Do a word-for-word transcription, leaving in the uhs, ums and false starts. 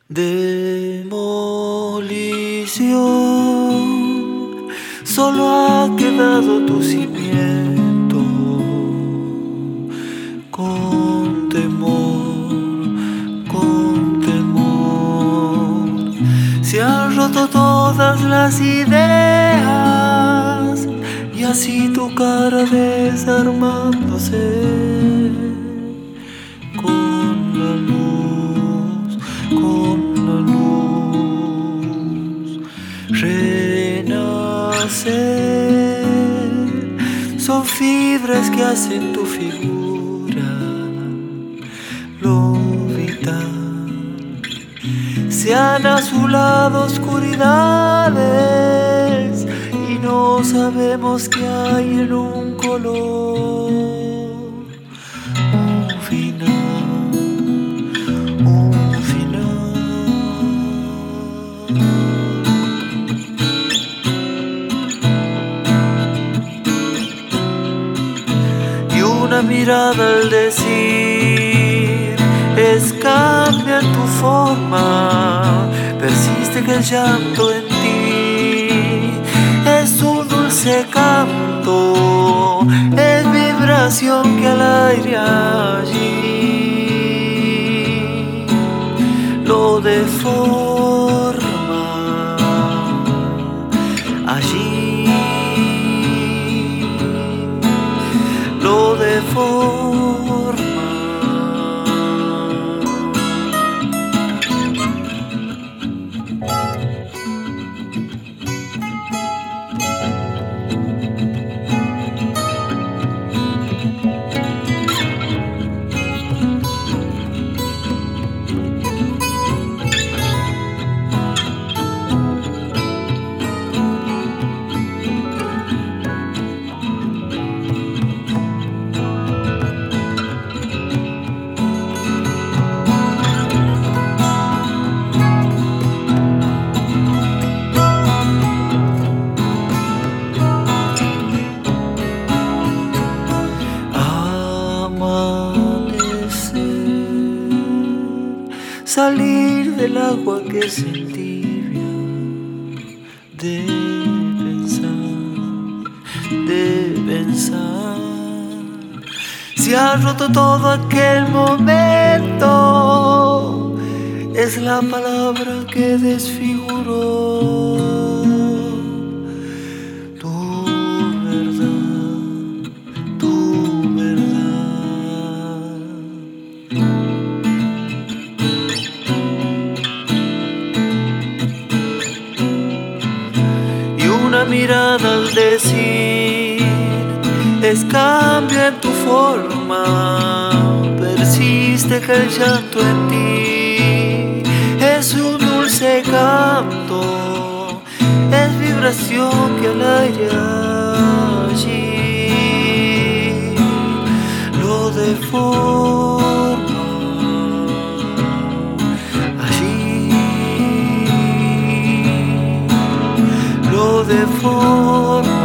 Demolición, solo ha quedado tu cimiento. Con temor, con temor, se han roto todas las ideas y así tu cara desarmándose. Con la luz, con la luz, renacer. Son fibras que hacen tu figura, lo vital. Se han azulado oscuridades y no sabemos qué hay en un color. Un final, un final. Y una mirada al decir es cambia tu forma, persiste que el llanto en ti es un dulce canto, es vibración que al aire allí lo deforma, allí lo deforma. Salir del agua que se entibia, de pensar, de pensar. Se ha roto todo aquel momento, es la palabra que desfiguró tu verdad, tu verdad. Una mirada al decir es cambio en tu forma, persiste que el llanto en ti es un dulce canto, es vibración que al aire allí lo deforma, allí lo deforma.